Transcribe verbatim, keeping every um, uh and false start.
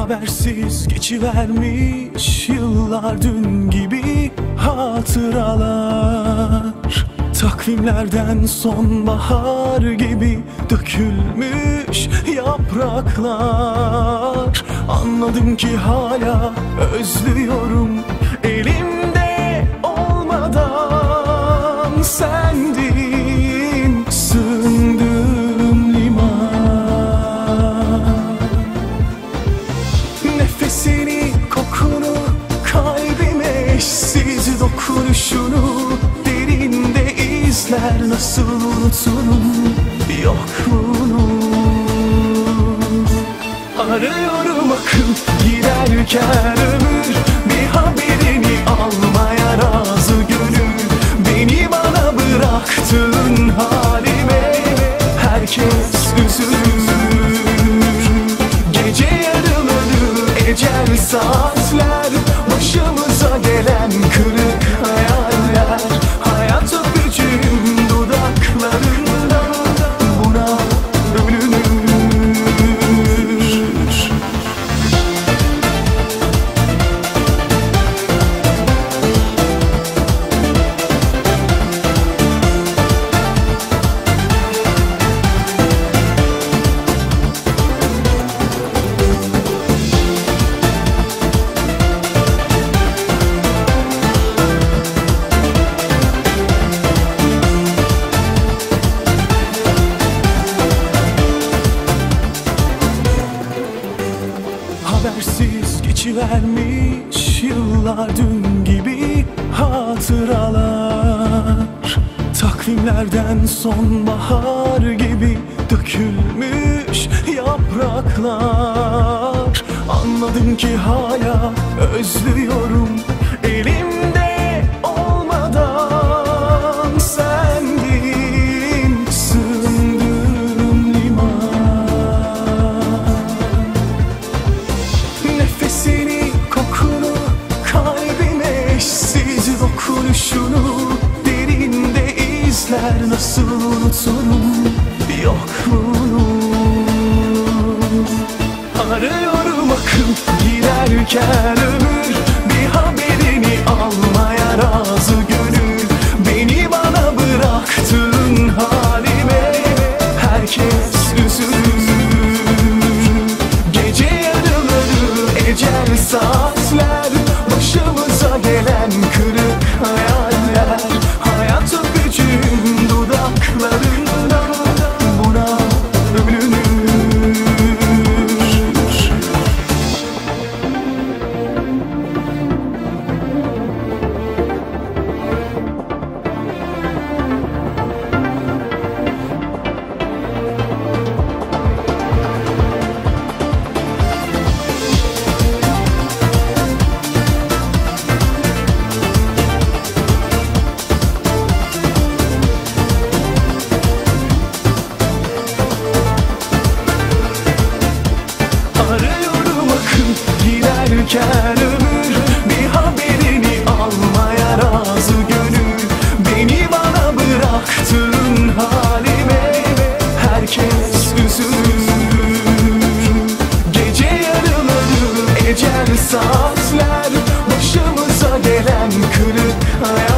Habersiz geçivermiş yıllar, dün gibi hatıralar. Takvimlerden sonbahar gibi dökülmüş yapraklar. Anladım ki hala özlüyorum, elimde olmadan sendin sığındığım liman. Nefesini, kokunu, kalbime eşsiz dokunuşunu derinde izler, nasıl unuturum yokluğunu. Arıyorum akıp giderken ömür, bir haberini almaya razı gönül. Beni bana bıraktığın halime herkes üzülür. Gece yarıları ecel saatler, başımıza gelen kırık hayaller. Hayat öpücüğüm dudaklarında, buna ölünür. Habersiz geçivermiş yıllar, dün gibi hatıralar. Takvimlerden sonbahar gibi dökülmüş yapraklar. Anladım ki hala özlüyorum, elimde olmadan sendin sığındığım liman. Nefesini, kokunu, kalbime eşsiz dokunuşunu derinde izler, nasıl unuturum yokluğunu. Arıyorum akıp giderken ömür, bir haberini almaya razı gönül. Beni bana bıraktığın halime herkes üzülür. Gece yarıları ecel saatler, başımıza gelen kırık hayaller. Hayat öpücüğüm dudaklarında, buna ölünür. Arıyorum akıp giderken ömür, bir haberini almaya razı gönül. Beni bana bıraktığın halime herkes üzülür. Gece yarıları ecel saatler, başımıza gelen kırık hayal.